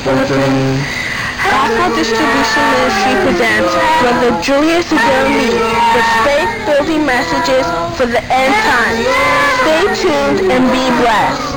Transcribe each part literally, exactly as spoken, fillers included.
Gospel Distribution Ministry presents Brother Julius Jeremy with faith-building messages for the end times. Stay tuned and be blessed.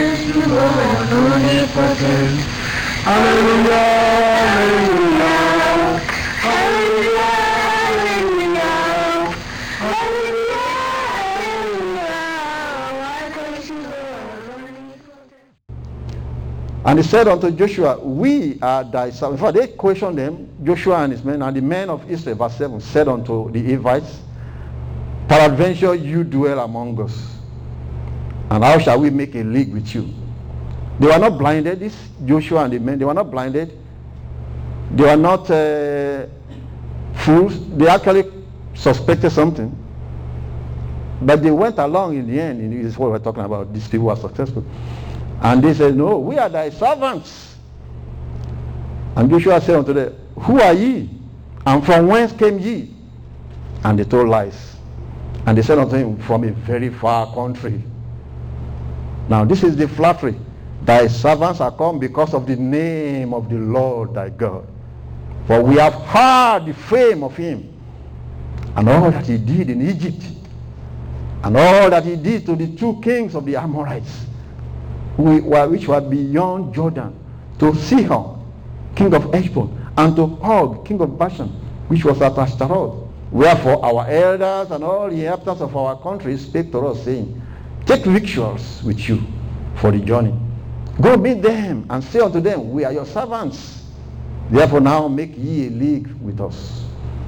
And he said unto Joshua, we are thy servants. In fact, they questioned them, Joshua and his men, and the men of Israel, verse seven, said unto the Hivites, peradventure you dwell among us, and how shall we make a league with you? They were not blinded, this Joshua and the men, they were not blinded. They were not uh, fools. They actually suspected something. But they went along in the end, and this is what we're talking about. These people were successful. And they said, no, we are thy servants. And Joshua said unto them, who are ye? And from whence came ye? And they told lies. And they said unto him, from a very far country. Now this is the flattery. Thy servants are come because of the name of the Lord thy God. For we have heard the fame of him, and all that he did in Egypt, and all that he did to the two kings of the Amorites, which were beyond Jordan, to Sihon, king of Heshbon, and to Og, king of Bashan, which was at Ashtaroth. Wherefore our elders and all the inhabitants of our country spake to us, saying, take victuals with you for the journey. Go meet them, and say unto them, we are your servants. Therefore now make ye a league with us.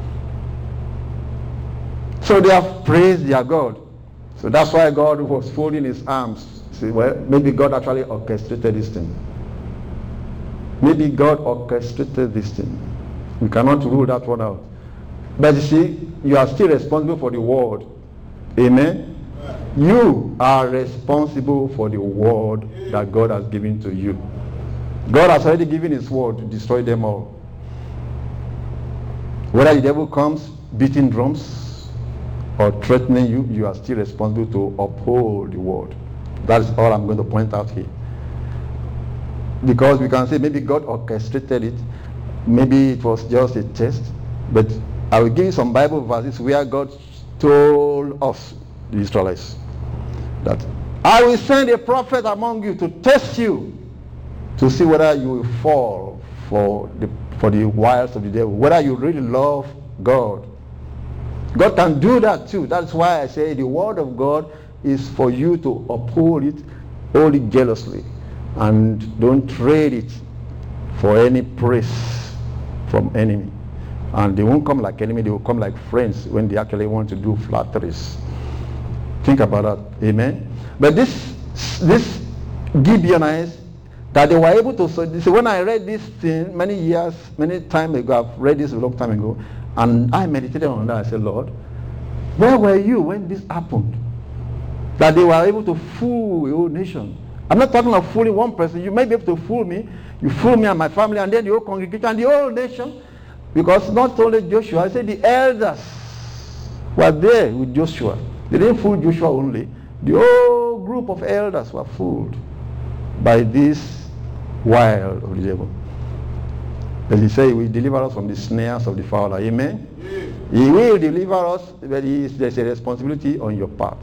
So they have praised their God. So that's why God was folding his arms. Well, maybe God actually orchestrated this thing. Maybe God orchestrated this thing. We cannot rule that one out. But you see, you are still responsible for the word. Amen? You are responsible for the word that God has given to you. God has already given his word to destroy them all. Whether the devil comes beating drums or threatening you, you are still responsible to uphold the word. That's all I'm going to point out here. Because we can say maybe God orchestrated it. Maybe it was just a test. But I will give you some Bible verses where God told us, the Israelites, that I will send a prophet among you to test you, to see whether you will fall for the, for the wiles of the devil, whether you really love God. God can do that too. That's why I say the word of God is for you to uphold it, hold it jealously, and don't trade it for any praise from enemy. And they won't come like enemy, they will come like friends when they actually want to do flatteries. Think about that. Amen. But this this Gibeonites, that they were able to, so this, when I read this thing many years, many time ago, I've read this a long time ago, and I meditated on that. I said, Lord, where were you when this happened? That they were able to fool the whole nation. I'm not talking of fooling one person. You may be able to fool me. You fool me and my family, and then the whole congregation and the whole nation. Because not only Joshua, I said the elders were there with Joshua. They didn't fool Joshua only. The whole group of elders were fooled by this wile of the devil. As he said, he will deliver us from the snares of the fowler. Amen? Yeah. He will deliver us, but he is, there's a responsibility on your part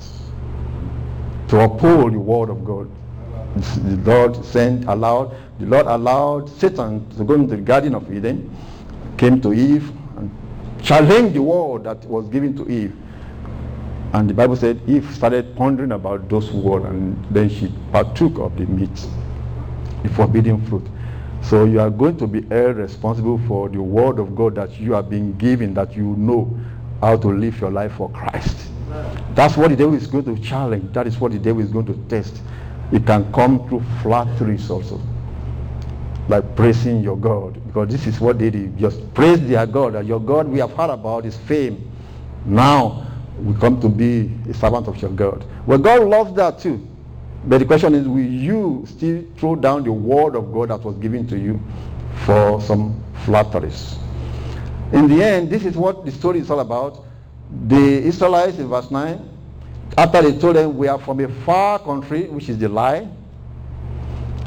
to uphold the word of God. The Lord sent, allowed, the Lord allowed Satan to go into the Garden of Eden, came to Eve, and challenged the word that was given to Eve. And the Bible said Eve started pondering about those words, and then she partook of the meat, the forbidden fruit. So you are going to be held responsible for the word of God that you are being given, that you know how to live your life for Christ. That's what the devil is going to challenge. That is what the devil is going to test. It can come through flatteries also, like praising your God, because this is what they did. Just praise their God. That your God we have heard about his fame. Now we come to be a servant of your God. Well, God loves that too. But the question is, will you still throw down the word of God that was given to you for some flatteries? In the end, this is what the story is all about. The Israelites in verse nine, after they told them we are from a far country, which is the lie,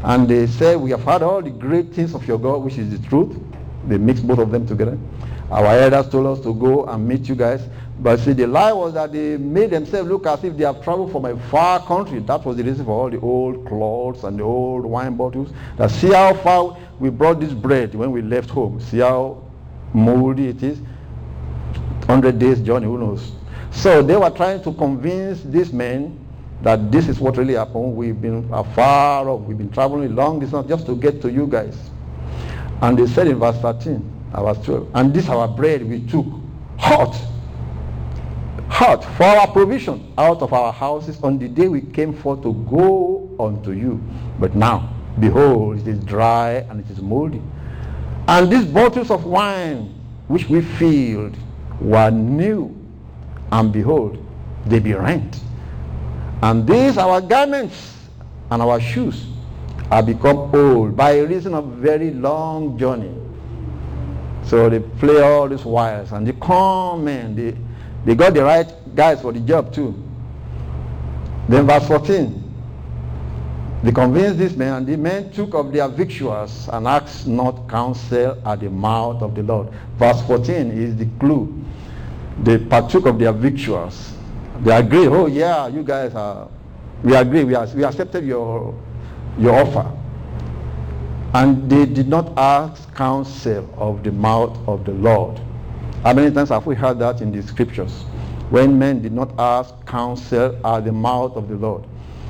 And they said, we have heard all the great things of your God, which is the truth. They mixed both of them together. Our elders told us to go and meet you guys. But see, the lie was that they made themselves look as if they have traveled from a far country. That was the reason for all the old cloths and the old wine bottles. That see how far we brought this bread when we left home. See how moldy it is. one hundred days journey, who knows. So they were trying to convince these men that this is what really happened. We've been afar off. We've been traveling long distance just to get to you guys. And they said in verse thirteen, verse twelve, and this our bread we took hot, hot for our provision out of our houses on the day we came forth to go unto you. But now, behold, it is dry and it is moldy. And these bottles of wine which we filled were new, and behold, they be rent. And these our garments and our shoes are become old by reason of very long journey. So they play all these wires, and they come men, they, they got the right guys for the job too. Then verse fourteen, they convinced this man, and the men took of their victuals and asked not counsel at the mouth of the Lord. Verse fourteen is the clue. They partook of their victuals. They agreed, oh yeah, you guys are, we agree, we, are, we accepted your, your offer. And they did not ask counsel of the mouth of the Lord. How many times have we heard that in the scriptures? When men did not ask counsel at the mouth of the Lord.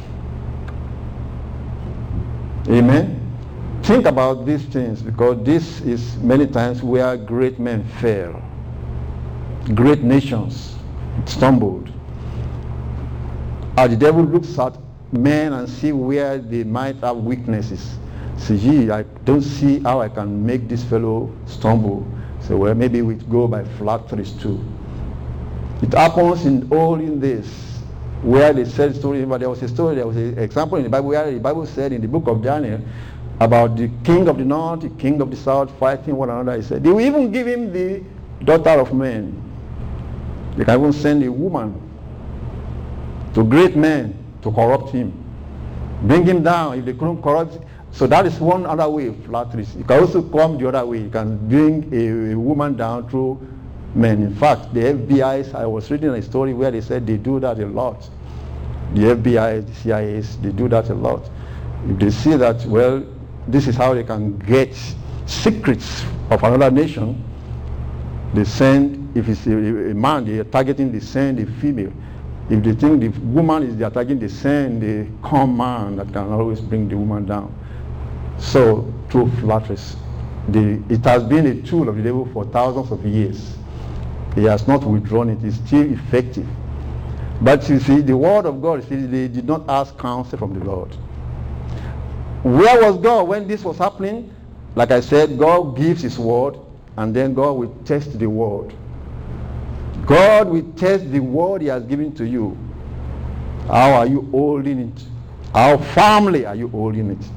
Amen? Think about these things, because this is many times where great men fail. Great nations stumbled. As the devil looks at men and see where they might have weaknesses. Say, gee, I don't see how I can make this fellow stumble. So, well, maybe we go by flatteries too. It happens in all in this, where they said story, but there was a story, there was an example in the Bible where the Bible said in the book of Daniel about the king of the north, the king of the south fighting one another. He said, they will even give him the daughter of men. They can even send a woman to great men to corrupt him. Bring him down if they couldn't corrupt. So that is one other way of flatteries. You can also come the other way. You can bring a, a woman down through men. In fact, the F B I, I was reading a story where they said they do that a lot. The F B I, the C I As, they do that a lot. If they see that, well, this is how they can get secrets of another nation, they send, if it's a, a man, they are targeting, they send a female. If they think the woman is they are targeting, they send a calm man that can always bring the woman down. So, through flatteries, the, it has been a tool of the devil for thousands of years. He has not withdrawn it. It's still effective. But you see, the word of God, see, they did not ask counsel from the Lord. Where was God when this was happening? Like I said, God gives his word, and then God will test the word. God will test the word he has given to you. How are you holding it? How firmly are you holding it?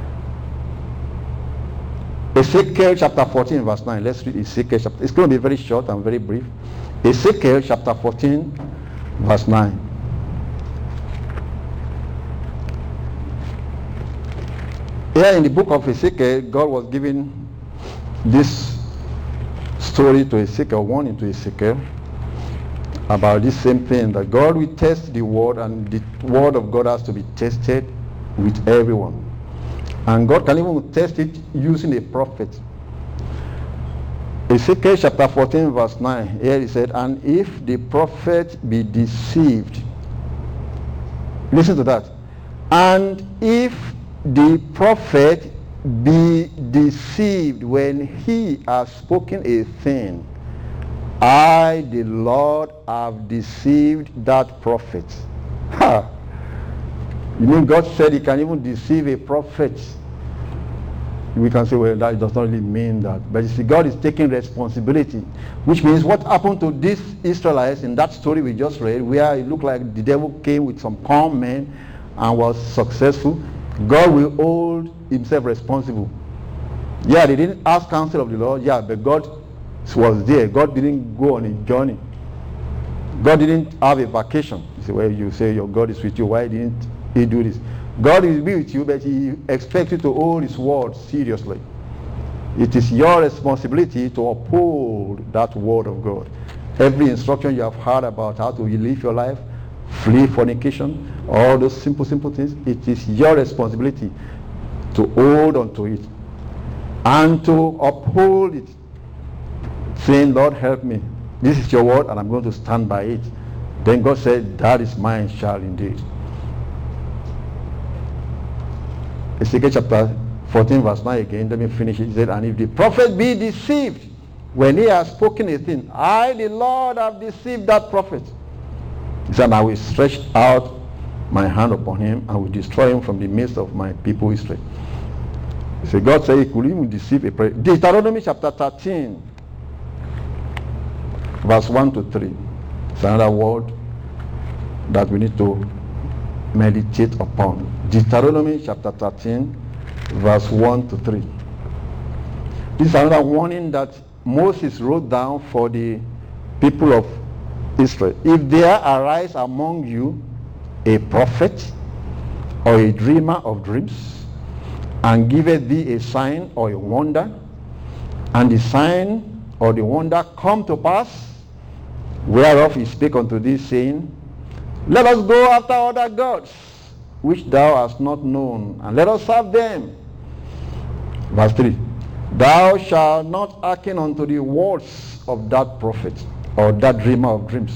Ezekiel chapter fourteen verse nine. Let's read Ezekiel chapter. It's going to be very short and very brief. Ezekiel chapter fourteen verse nine. Here in the book of Ezekiel, God was giving this story to Ezekiel, warning to Ezekiel about this same thing, that God will test the word, and the word of God has to be tested with everyone. And God can even test it using a prophet. Ezekiel chapter fourteen verse nine, here he said, and if the prophet be deceived, listen to that, and if the prophet be deceived when he has spoken a thing, I, the Lord, have deceived that prophet. Ha! You mean God said he can even deceive a prophet? We can say, well, that does not really mean that. But you see, God is taking responsibility, which means what happened to these Israelites in that story we just read, where it looked like the devil came with some calm men and was successful. God will hold himself responsible. Yeah, they didn't ask counsel of the Lord, yeah, but God was there. God didn't go on a journey. God didn't have a vacation. You say, well, you say your God is with you. Why didn't he do this? God will be with you, but he expects you to hold his word seriously. It is your responsibility to uphold that word of God. Every instruction you have heard about how to live your life, flee fornication, all those simple, simple things, it is your responsibility to hold on to it and to uphold it, saying, Lord, help me. This is your word and I'm going to stand by it. Then God said, that is mine shall indeed. Ezekiel chapter fourteen verse nine again, let me finish it. He said, and if the prophet be deceived, when he has spoken a thing, I, the Lord, have deceived that prophet. He said, I will stretch out my hand upon him and will destroy him from the midst of my people Israel. He said, God said he could even deceive a prophet. Deuteronomy chapter thirteen, verse one to three. It's another word that we need to meditate upon. Deuteronomy chapter thirteen, verse one to three. This is another warning that Moses wrote down for the people of Israel. If there arise among you a prophet or a dreamer of dreams, and giveth thee a sign or a wonder, and the sign or the wonder come to pass, whereof he spake unto thee, saying, let us go after other gods, which thou hast not known, and let us serve them. Verse three. Thou shalt not hearken unto the words of that prophet or that dreamer of dreams.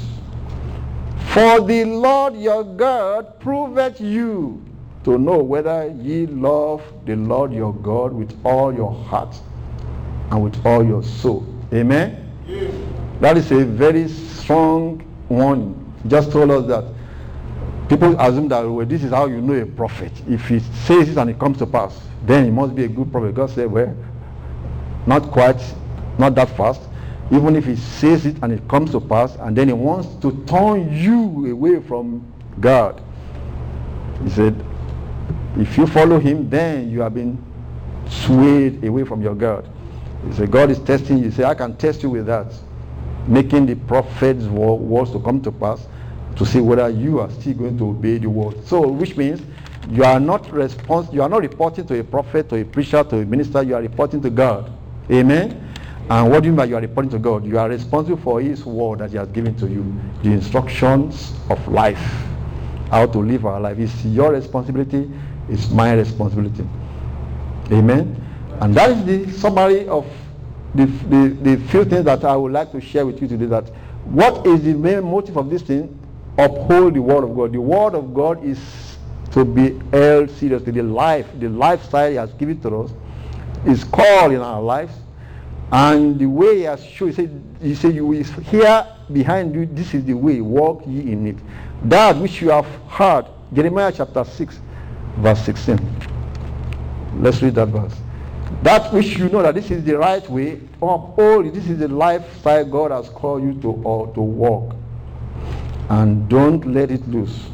For the Lord your God proveth you to know whether ye love the Lord your God with all your heart and with all your soul. Amen? Yes. That is a very strong warning. Just told us that people assume that, well, this is how you know a prophet. If he says it and it comes to pass, then he must be a good prophet. God said, well, not quite, not that fast. Even if he says it and it comes to pass, and then he wants to turn you away from God. He said, if you follow him, then you have been swayed away from your God. He said, God is testing you. He said, I can test you with that. Making the prophet's words to come to pass, to see whether you are still going to obey the word. So, which means you are not respons- you are not reporting to a prophet, to a preacher, to a minister, you are reporting to God. Amen? And what do you mean by you are reporting to God? You are responsible for his word that he has given to you. The instructions of life. How to live our life. It's your responsibility. It's my responsibility. Amen? And that is the summary of the, the, the few things that I would like to share with you today. That what is the main motive of this thing? Uphold the word of God. The word of God is to be held seriously. The life, the lifestyle he has given to us is called in our lives. And the way he has shown, he said, he said, you is here behind you, this is the way, walk ye in it. That which you have heard, Jeremiah chapter six, verse sixteen. Let's read that verse. That which you know that this is the right way, uphold it. This is the lifestyle God has called you to, or to walk. And don't let it loose.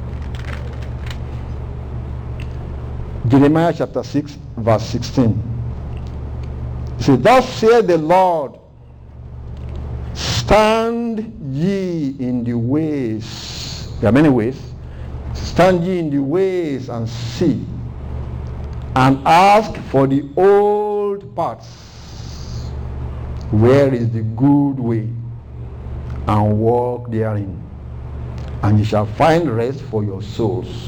Jeremiah chapter six, verse sixteen. He said, thus saith the Lord, stand ye in the ways. There are many ways. Stand ye in the ways and see, and ask for the old paths, where is the good way, and walk therein, and ye shall find rest for your souls.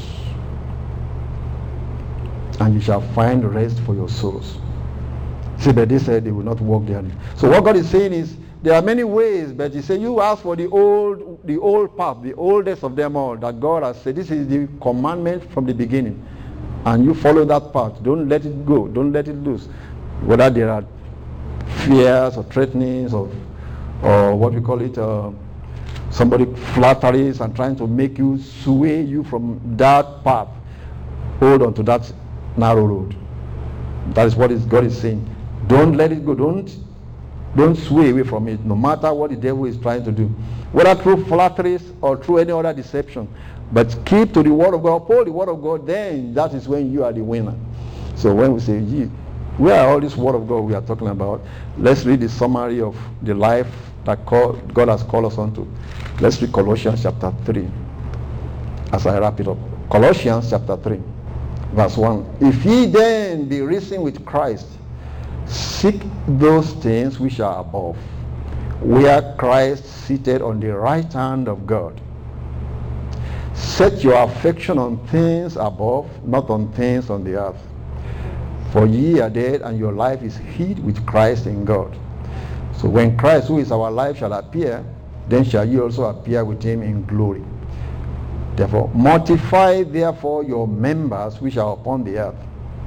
And you shall find rest for your souls. See, but they said they will not walk therein. So what God is saying is, there are many ways, but he said, you ask for the old, the old path, the oldest of them all, that God has said, this is the commandment from the beginning. And you follow that path. Don't let it go. Don't let it loose. Whether there are fears or threatenings or, or what we call it, uh, somebody flatteries and trying to make you, sway you from that path. Hold on to that narrow road. That is what is, God is saying. Don't let it go. Don't, don't sway away from it, no matter what the devil is trying to do. Whether through flatteries or through any other deception. But keep to the word of God. Uphold the word of God. Then that is when you are the winner. So when we say, gee, where are all this word of God we are talking about? Let's read the summary of the life that call, God has called us onto. Let's read Colossians chapter three. As I wrap it up. Colossians chapter three. Verse one. If ye then be risen with Christ, seek those things which are above, where Christ seated on the right hand of God. Set your affection on things above, not on things on the earth. For ye are dead, and your life is hid with Christ in God. So when Christ, who is our life, shall appear, then shall ye also appear with him in glory. Therefore, mortify therefore your members which are upon the earth.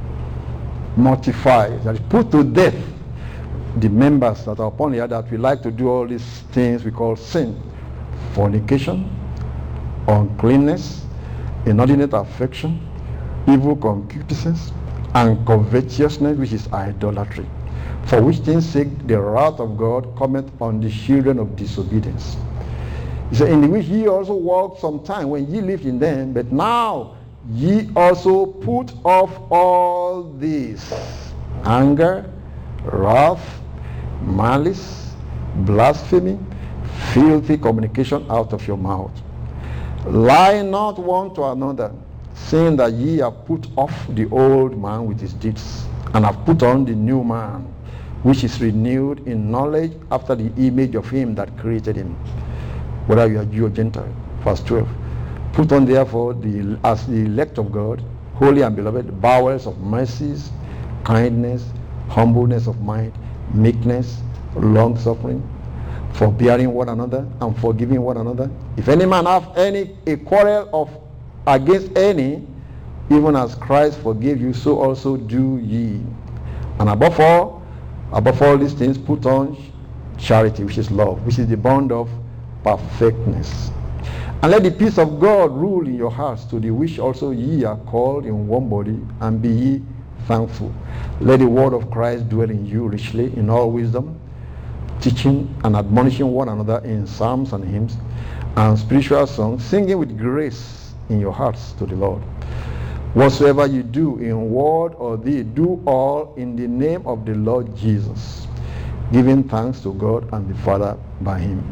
Mortify, that is, put to death the members that are upon the earth that we like to do all these things we call sin. Fornication, uncleanness, inordinate affection, evil concupiscence, and covetousness, which is idolatry. For which things sake the wrath of God cometh on the children of disobedience. He said, in which ye also walked some time when ye lived in them, but now ye also put off all this: anger, wrath, malice, blasphemy, filthy communication out of your mouth. Lie not one to another, saying that ye have put off the old man with his deeds, and have put on the new man, which is renewed in knowledge after the image of him that created him, whether you are Jew or Gentile. Verse twelve. Put on therefore the, as the elect of God, holy and beloved, bowels of mercies, kindness, humbleness of mind, meekness, long-suffering, forbearing one another, and forgiving one another. If any man have any a quarrel of against any, even as Christ forgave you, so also do ye. And above all, above all these things, put on charity, which is love, which is the bond of perfectness. And let the peace of God rule in your hearts, to the which also ye are called in one body, and be ye thankful. Let the word of Christ dwell in you richly in all wisdom, teaching and admonishing one another in psalms and hymns and spiritual songs, singing with grace in your hearts to the Lord. Whatsoever you do in word or deed, do all in the name of the Lord Jesus, giving thanks to God and the Father by him.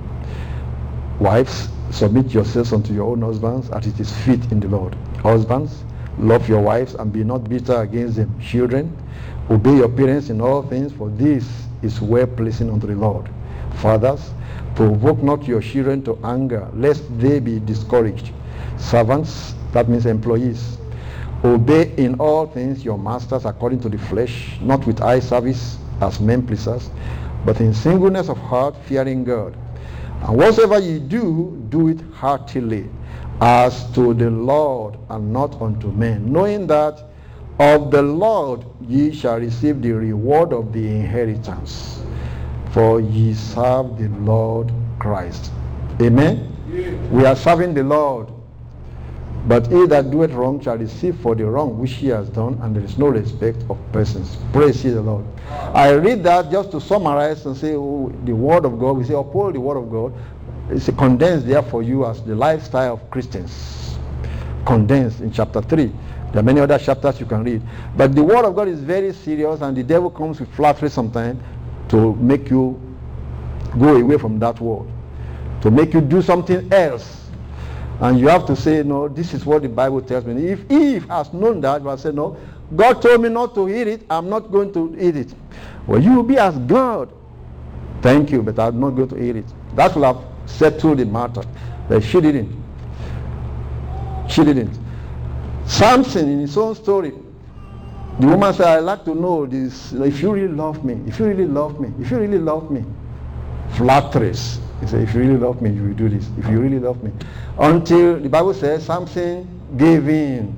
Wives, submit yourselves unto your own husbands, as it is fit in the Lord. Husbands, love your wives and be not bitter against them. Children, obey your parents in all things, for this is well pleasing unto the Lord. Fathers, provoke not your children to anger, lest they be discouraged. Servants, that means employees, obey in all things your masters according to the flesh, not with eye service as men pleasers, but in singleness of heart, fearing God. And whatsoever ye do, do it heartily, as to the Lord and not unto men, knowing that of the Lord ye shall receive the reward of the inheritance, for ye serve the Lord Christ. Amen? Yeah. We are serving the Lord. But he that doeth wrong shall receive for the wrong which he has done, and there is no respect of persons. Praise ye the Lord. I read that just to summarize and say, oh, the word of God. We say, uphold the word of God. It's condensed there for you as the lifestyle of Christians. Condensed in chapter three. There are many other chapters you can read. But the word of God is very serious, and the devil comes with flattery sometimes to make you go away from that word, to make you do something else. And you have to say, no, this is what the Bible tells me. If Eve has known that, but say, no, God told me not to eat it, I'm not going to eat it. Well, you will be as God. Thank you, but I'm not going to eat it. That will have settled the matter. But she didn't. She didn't. Samson, in his own story, the woman said, I'd like to know this, if you really love me, if you really love me, if you really love me. Flatteries. He said, if you really love me, you will do this. If you really love me. Until the Bible says Samson gave in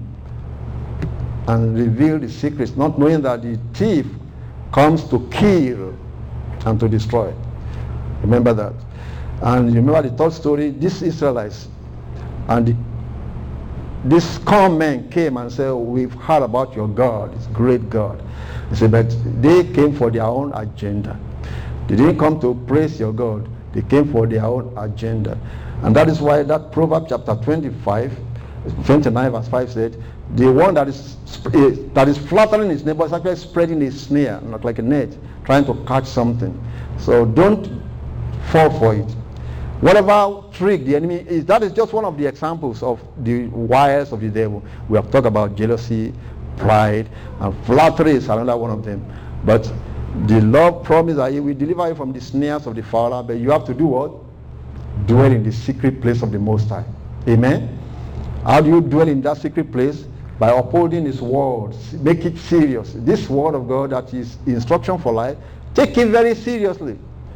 and revealed the secrets, not knowing that the thief comes to kill and to destroy. Remember that. And you remember the third story, these Israelites and the, this calm man came and said, we've heard about your God, it's great God. He said, but they came for their own agenda. They didn't come to praise your God. They came for their own agenda. And that is why that Proverbs chapter twenty-five, twenty-nine verse five said, the one that is that is flattering his neighbor is actually spreading a snare, not like a net, trying to catch something. So don't fall for it. Whatever trick the enemy is, that is just one of the examples of the wiles of the devil. We have talked about jealousy, pride, and flattery is another one of them. But the Lord promised that He will deliver you from the snares of the fowler, but you have to do what? Dwell in the secret place of the Most High. Amen? How do you dwell in that secret place? By upholding His word. Make it serious. This word of God that is instruction for life, take it very seriously.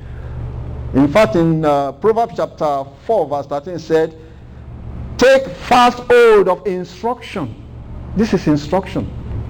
In fact, in uh, Proverbs chapter four, verse thirteen said, take fast hold of instruction. This is instruction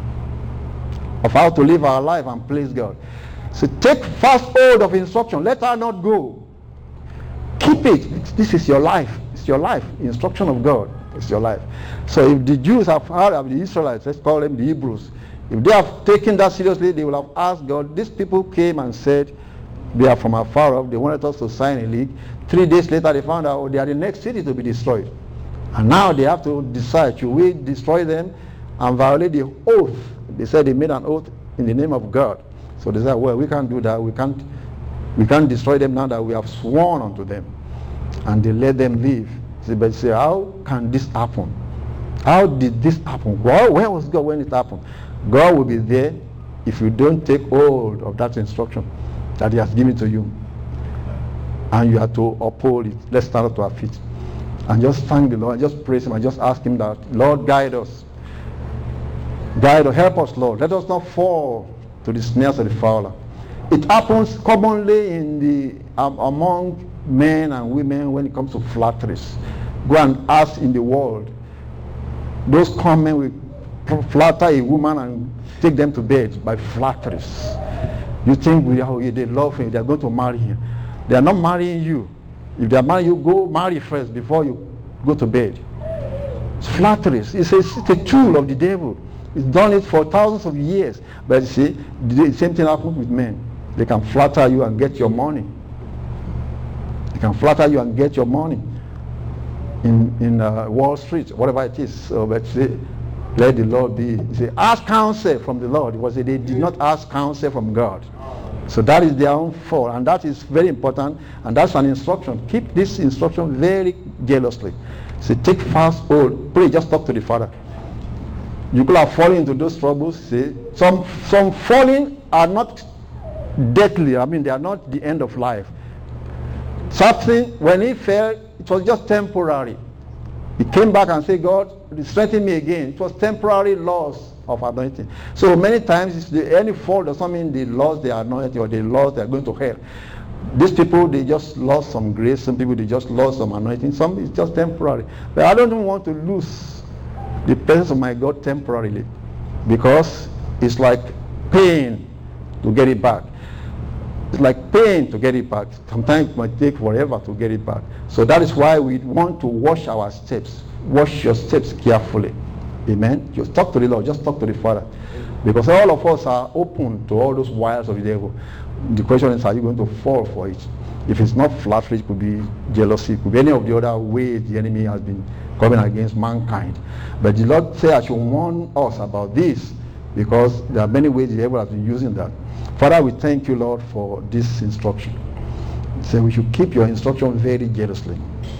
of how to live our life and please God. So take fast hold of instruction. Let her not go. Keep it. This is your life. It's your life. Instruction of God. It's your life. So if the Jews have heard of the Israelites, let's call them the Hebrews, if they have taken that seriously, they will have asked God. These people came and said, they are from afar off. They wanted us to sign a league. Three days later, they found out they are the next city to be destroyed. And now they have to decide, should we destroy them and violate the oath? They said they made an oath in the name of God. So they said, well, we can't do that. We can't, we can't destroy them now that we have sworn unto them. And they let them leave. But they say, how can this happen? How did this happen? Well, where was God when it happened? God will be there if you don't take hold of that instruction that He has given to you. And you have to uphold it. Let's stand up to our feet. And just thank the Lord, and just praise Him, and just ask Him that, Lord, guide us. Guide us, help us, Lord. Let us not fall to the snares of the fowler. It happens commonly in the um, among men and women when it comes to flatteries. Go and ask in the world. Those common will flatter a woman and take them to bed by flatteries. You think we are, they love him, they are going to marry him. They are not marrying you. If they are marrying you, go marry first before you go to bed. It's flatteries. It's a, it's a tool of the devil. It's done it for thousands of years. But you see, the same thing happens with men. They can flatter you and get your money. They can flatter you and get your money in in uh, Wall Street, whatever it is. So, but say, let the Lord be. Say, ask counsel from the Lord. It was they did not ask counsel from God. So that is their own fault, and that is very important. And that's an instruction. Keep this instruction very jealously. Say, take fast hold. Pray. Just talk to the Father. You could have fallen into those troubles. See, some some falling are not deathly. I mean, they are not the end of life. Something, when he fell, it was just temporary. He came back and said, God, strengthen me again. It was temporary loss of anointing. So many times, if the, any fall does not mean they lost their anointing or they lost, they're going to hell. These people, they just lost some grace. Some people, they just lost some anointing. Some is just temporary. But I don't even want to lose the presence of my God temporarily, because it's like pain to get it back. It's like pain to get it back. Sometimes it might take forever to get it back. So that is why we want to watch our steps. Watch your steps carefully. Amen. Just talk to the Lord. Just talk to the Father. Because all of us are open to all those wiles of the devil. The question is, are you going to fall for it? If it's not flattery, it could be jealousy. It could be any of the other ways the enemy has been coming against mankind. But the Lord said, I should warn us about this, because there are many ways the devil has been using that. Father, we thank you, Lord, for this instruction. So we should keep your instruction very jealously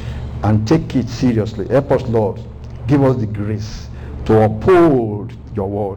and take it seriously. Help us, Lord. Give us the grace to uphold your word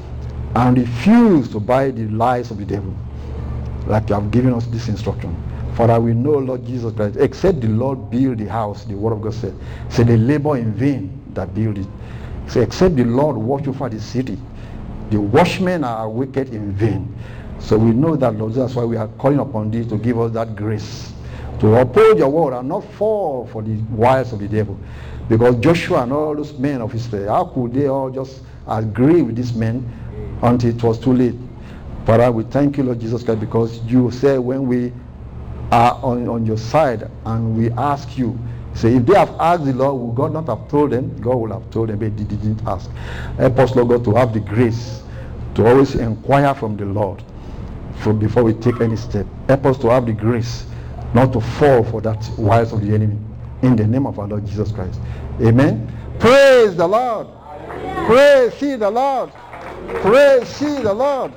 and refuse to buy the lies of the devil, like you have given us this instruction. Father, we know, Lord Jesus Christ, except the Lord build the house, the word of God said, say they labor in vain that build it. Say, except the Lord watch over the city, the watchmen are wicked in vain. So we know that, Lord, that's why we are calling upon thee to give us that grace to uphold your word and not fall for the wiles of the devil. Because Joshua and all those men of Israel, how could they all just agree with these men until it was too late? Father, we thank you, Lord Jesus Christ, because you said when we are on, on your side and we ask you, say, if they have asked the Lord, will God not have told them? God will have told them, but they didn't ask. Help us, Lord God, to have the grace to always inquire from the Lord from before we take any step. Help us to have the grace not to fall for that wiles of the enemy. In the name of our Lord Jesus Christ. Amen. Praise the Lord. Praise see the Lord. Praise see the Lord.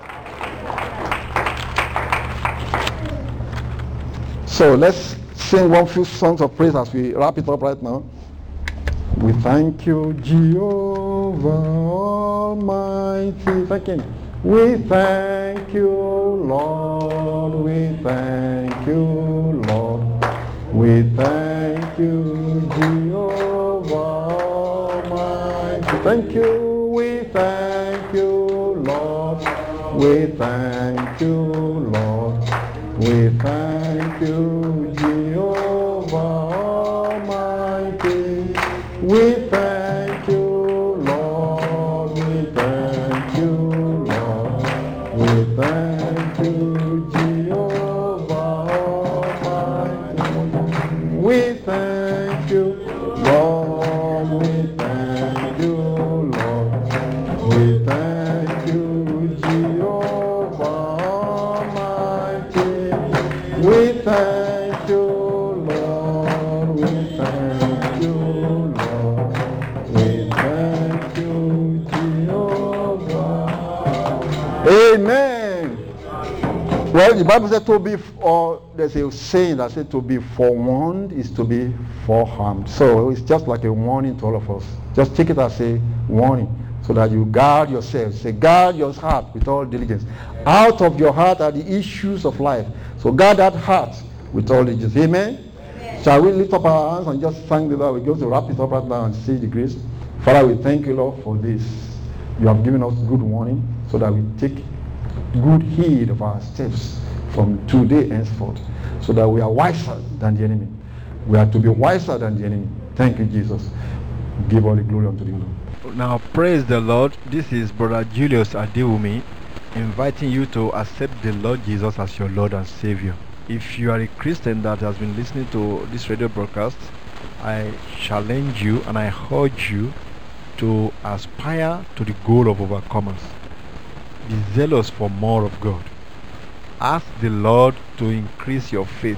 So let's sing one few songs of praise as we wrap it up right now. We thank you, Jehovah. Almighty. Thank Him. We thank you, Lord. We thank you, Lord. We thank you, Jehovah Almighty. Thank you. We thank you, Lord. We thank you, Lord. We thank you, Jehovah Almighty. We thank you, Lord. We thank you, Lord. We thank you, Jehovah Almighty. We thank you, Lord. We thank you, Lord. We thank you, Jehovah Almighty. We thank you, Lord. We thank you, Lord. We thank you, Jehovah. Amen. Well, the Bible said to be, or there's a saying that says to be forewarned is to be forearmed. So it's just like a warning to all of us. Just take it as a warning so that you guard yourself. Say, guard your heart with all diligence. Out of your heart are the issues of life. So guard that heart with all diligence. Amen? Amen. Shall we lift up our hands and just thank the Lord? We're going to wrap it up right now and say the grace. Father, we thank you, Lord, for this. You have given us good warning so that we take good heed of our steps from today henceforth, so that we are wiser than the enemy. We are to be wiser than the enemy. Thank you, Jesus. Give all the glory unto the Lord. Now, praise the Lord. This is Brother Julius Adewumi inviting you to accept the Lord Jesus as your Lord and Savior. If you are a Christian that has been listening to this radio broadcast, I challenge you and I urge you to aspire to the goal of overcomers. Be zealous for more of God. Ask the Lord to increase your faith,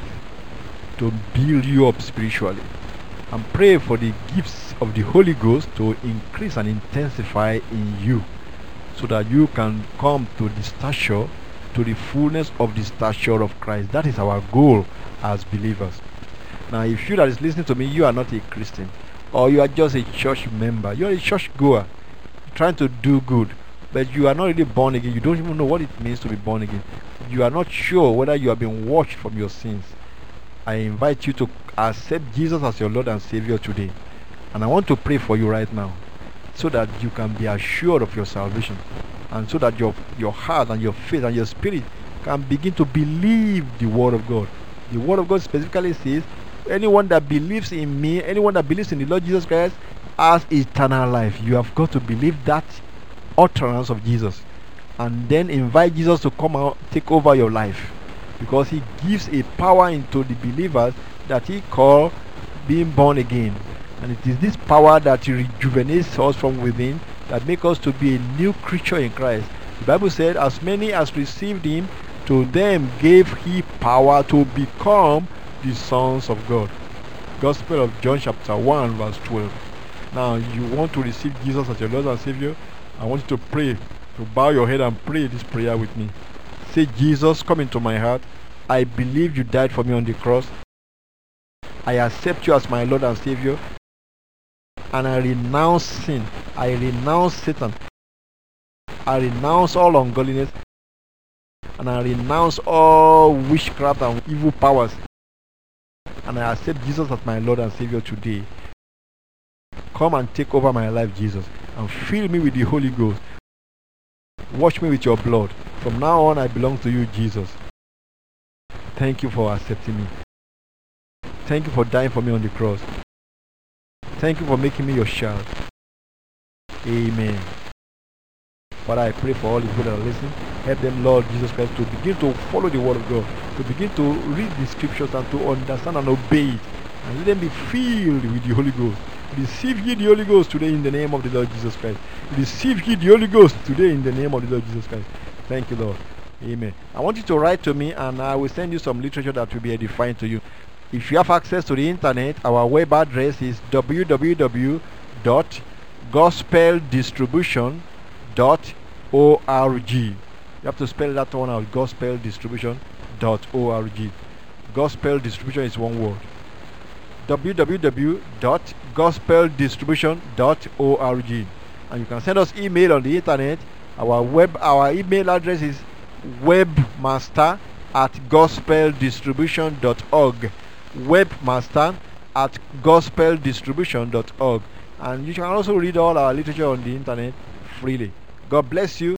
to build you up spiritually, and pray for the gifts of the Holy Ghost to increase and intensify in you, so that you can come to the stature, to the fullness of the stature of Christ. That is our goal as believers. Now, if you that is listening to me, you are not a Christian, or you are just a church member, you are a church goer, trying to do good, but you are not really born again. You don't even know what it means to be born again. You are not sure whether you have been washed from your sins. I invite you to accept Jesus as your Lord and Savior today. And I want to pray for you right now, so that you can be assured of your salvation, and so that your, your heart and your faith and your spirit can begin to believe the Word of God. The Word of God specifically says, anyone that believes in me, anyone that believes in the Lord Jesus Christ has eternal life. You have got to believe that utterance of Jesus, and then invite Jesus to come out, take over your life, because He gives a power into the believers that He calls being born again. And it is this power that rejuvenates us from within, that makes us to be a new creature in Christ. The Bible said, as many as received Him, to them gave He power to become the sons of God. Gospel of John chapter one verse twelve. Now, you want to receive Jesus as your Lord and Savior? I want you to pray, to bow your head and pray this prayer with me. Say, Jesus, come into my heart. I believe you died for me on the cross. I accept you as my Lord and Savior. And I renounce sin. I renounce Satan. I renounce all ungodliness. And I renounce all witchcraft and evil powers. And I accept Jesus as my Lord and Savior today. Come and take over my life, Jesus, and fill me with the Holy Ghost. Wash me with your blood. From now on, I belong to you, Jesus. Thank you for accepting me. Thank you for dying for me on the cross. Thank you for making me your child. Amen. Father, I pray for all the people that are listening. Help them, Lord Jesus Christ, to begin to follow the Word of God, to begin to read the Scriptures and to understand and obey it, and let them be filled with the Holy Ghost. Receive ye the Holy Ghost today in the name of the Lord Jesus Christ. Receive ye the Holy Ghost today in the name of the Lord Jesus Christ. Thank you, Lord. Amen. I want you to write to me, and I will send you some literature that will be edifying to you. If you have access to the internet, our web address is w w w dot gospel distribution dot org. You have to spell that one out, gospel distribution dot org. Gospel distribution is one word. w w w dot gospel distribution dot org. and you can send us email on the internet. Our web our email address is webmaster at gospel distribution dot org. Webmaster at gospel distribution dot org. And you can also read all our literature on the internet freely. God bless you.